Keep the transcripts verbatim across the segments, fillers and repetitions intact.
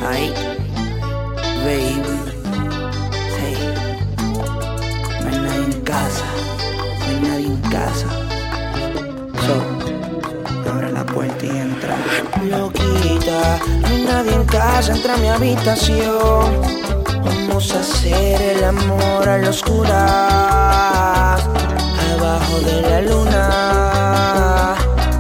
Ay, baby, hey, no hay nadie en casa, no hay nadie en casa. So, abre la puerta y entra. Loquita, no hay nadie en casa, entra a mi habitación. Vamos a hacer el amor a la oscuras, abajo de la luna.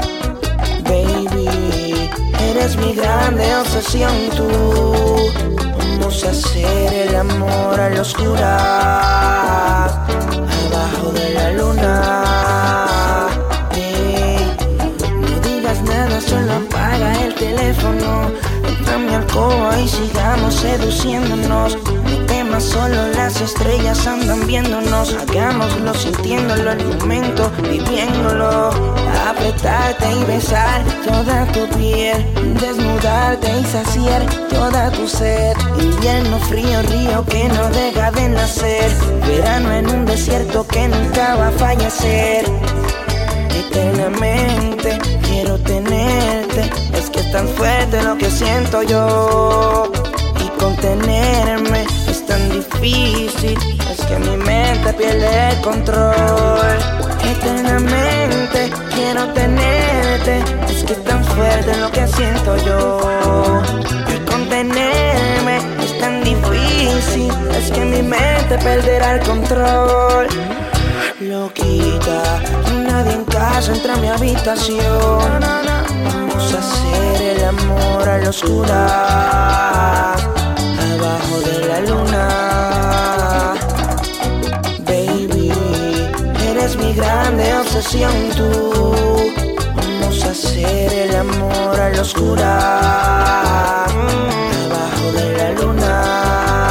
Baby, eres mi grande obsesión tú. Vamos a hacer el amor a la oscuras, abajo de la luna. Hey, no digas nada, solo apaga el teléfono. Entra a mi alcoba y sigamos seduciéndonos. No temas, solo las estrellas andan viéndonos. Hagámoslo sintiéndolo al momento, viviéndolo. Apretarte y besar toda tu piel, desnudarte y saciar toda tu sed. Invierno frío, río que no deja de nacer. Verano en un desierto que nunca va a fallecer. Eternamente quiero tenerte, es que es tan fuerte lo que siento yo. Y contenerme es tan difícil, es que mi mente pierde el control. Eternamente quiero tenerte, es que es tan fuerte lo que siento yo. Y contenerme es tan difícil, es que mi mente perderá el control. Loquita, no hay nadie en casa, entra a mi habitación. Vamos a hacer el amor a la oscuras, abajo de la luna. Baby, eres mi grande obsesión tú. Vamos a hacer el amor a la oscuras, abajo de la luna.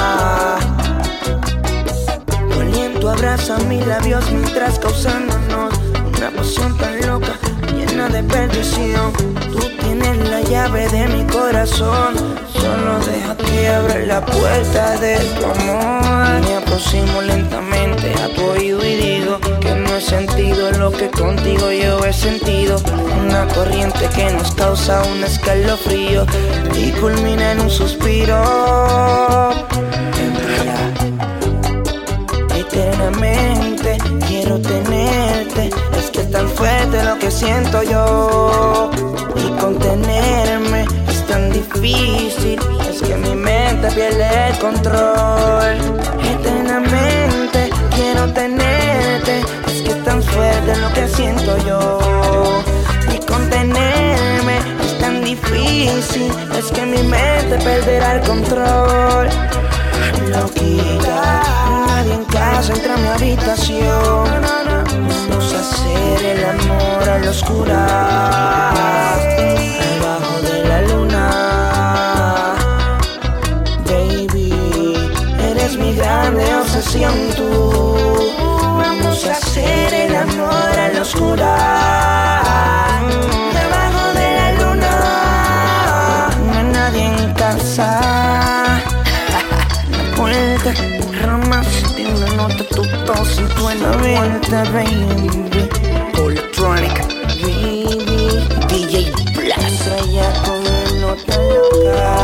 Abraza mis labios mientras causándonos una pasión tan loca, llena de perdición. Tú tienes la llave de mi corazón, solo deja que abra la puerta de tu amor. Me aproximo lentamente a tu oído y digo que no he sentido lo que contigo yo he sentido. Una corriente que nos causa un escalofrío y culmina en un suspiro. Eternamente quiero tenerte, es que es tan fuerte lo que siento yo. Y contenerme es tan difícil, es que mi mente pierde el control. Eternamente quiero tenerte, es que es tan fuerte lo que siento yo. Y contenerme es tan difícil, es que mi mente perderá el control. Loquita, nadie en casa, entra a mi habitación. Vamos a hacer el amor a la oscuras, abajo de la luna. Baby, eres mi grande obsesión tú. Vamos a hacer el amor a la oscuras, abajo de la luna. No hay nadie en casa. Vuelta, ramas, tiene una nota, tu tos y tu la vuelta, baby. Electronic, baby. D J Blast, allá con la nota loca.